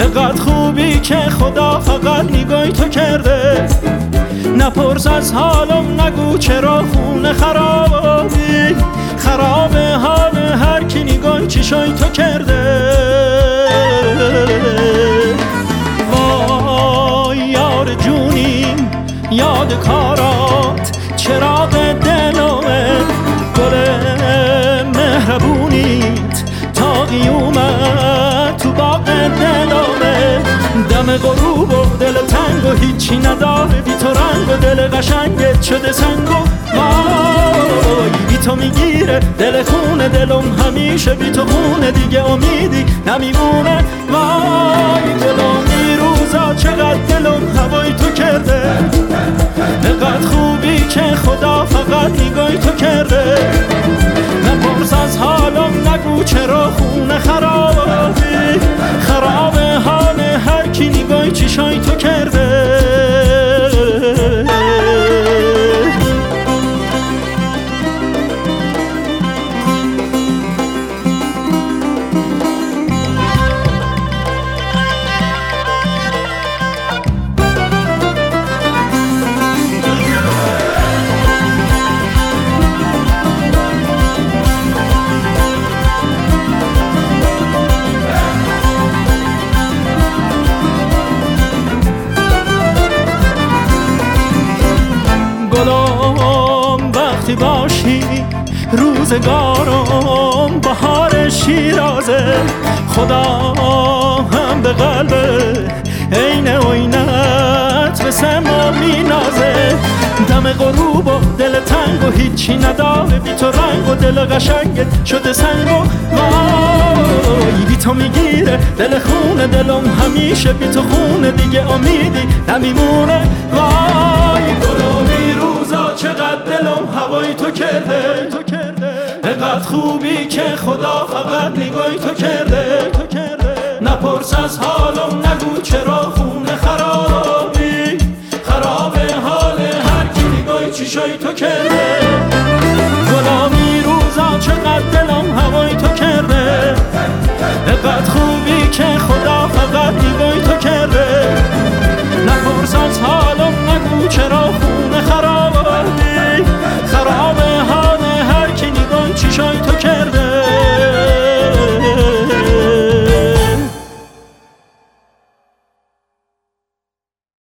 انقدر خوبی که خدا فقط نگاهی تو کرده. نپرس از حالم، نگو چرا خونه خرابی، خراب حال هر کی نگاهی چشای تو کرده. وای یار جونیم، یاد کارات چراغ دلمه، گل مهربونیت تا قیومت تو باغ دلمه. دم غروب و دل تنگ و هیچی نداره بی تو رنگ و دل قشنگت شده سنگ و وای بی تو میگیره دل خونه دلم همیشه بی تو خونه دیگه امیدی نمیمونه. وای دلم روزا چقدر دلم هوای تو کرده. نقدر خوبی که خدا فقط نگاهی تو کرده. نپرس از حالم، نگو چرا خونه خرابی، خراب حال هر کی نگاهی چشای تو کرده. گلم وقتی باشی روزگارم بهار شیرازه. خدا هم به قلب عین عینت به سما مینازه. دم غروب و دل تنگ و هیچی نداره بی تو رنگ و دل قشنگت شده سنگ و وای بی تو میگیره دل خونه دلم همیشه بی تو خونه دیگه امیدی نمیمونه. وای گلومی روزا چقدر دلم هوای تو کرده. انقدر خوبی که خدا فقط نگاهی تو کرده. نپرس از